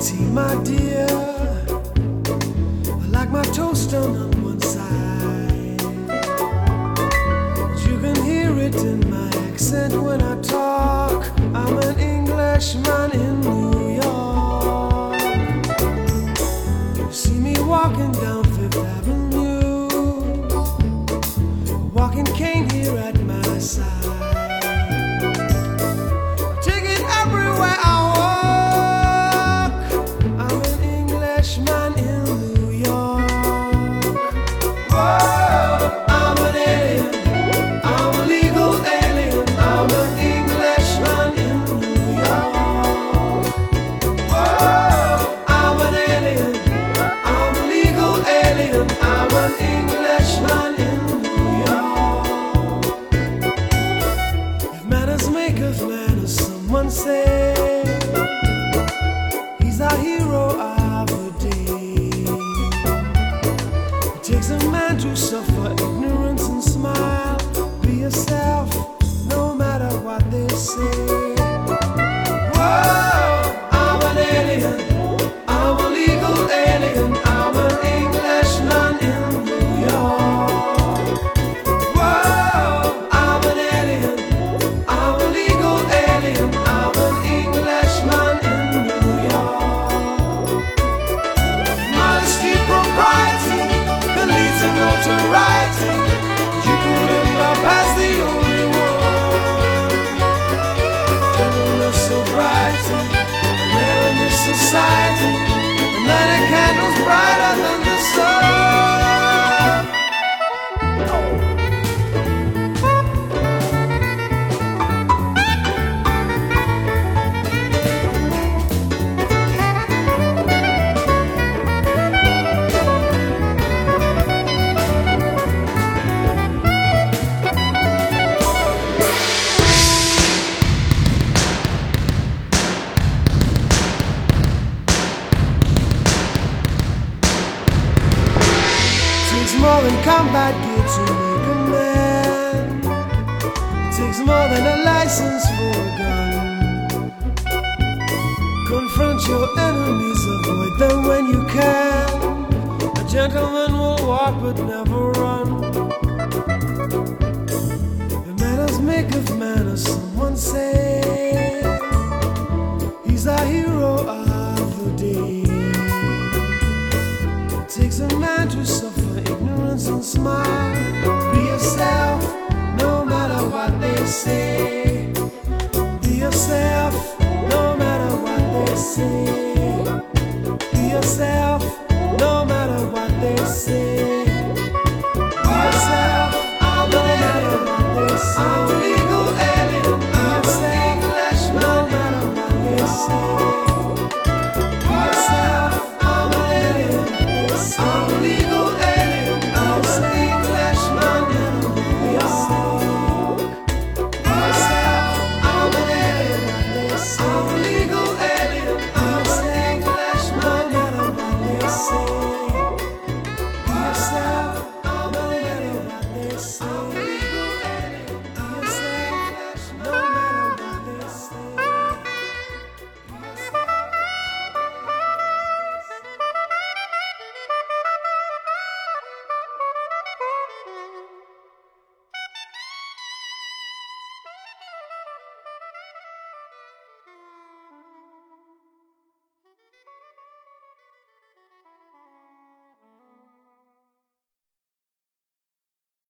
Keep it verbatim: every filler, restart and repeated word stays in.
tea, my dear. I like my toast done on one side. But you can hear it in my accent when I talk. I'm an Englishman in New York. You see me walking down Fifth Avenue, a walking cane here at my side. Take it everywhere I walk. I'm an Englishman in New York. Whoa, I'm an alien. I'm a legal alien. I'm an Englishman in New York. Whoa, I'm an alien. I'm a legal alien. I'm an Englishman in New York. If manners make of manners, someone say he's our hero of the day. It takes a man to suffer ignorance and smile. Be yourself, no matter what they say. Whoa, I'm an alien. I'm a legal alien. I'm an Englishman in New York. Whoa, I'm an alien. I'm a legal alien. I'm an Englishman in New York. Modesty, propriety can lead to notoriety. You couldn't have passed the only one. Gentleness, sobriety, rare in this society. And then a candle's brighter than the sun. Takes more than combat gear to make a man. Takes more than a license for a gun. Confront your enemies, avoid them when you can. A gentleman will walk but never run. The manners make of manners, someone say. He's our hero of the day. It takes a man to suffer ignorance and smile. Be yourself, no matter what they say.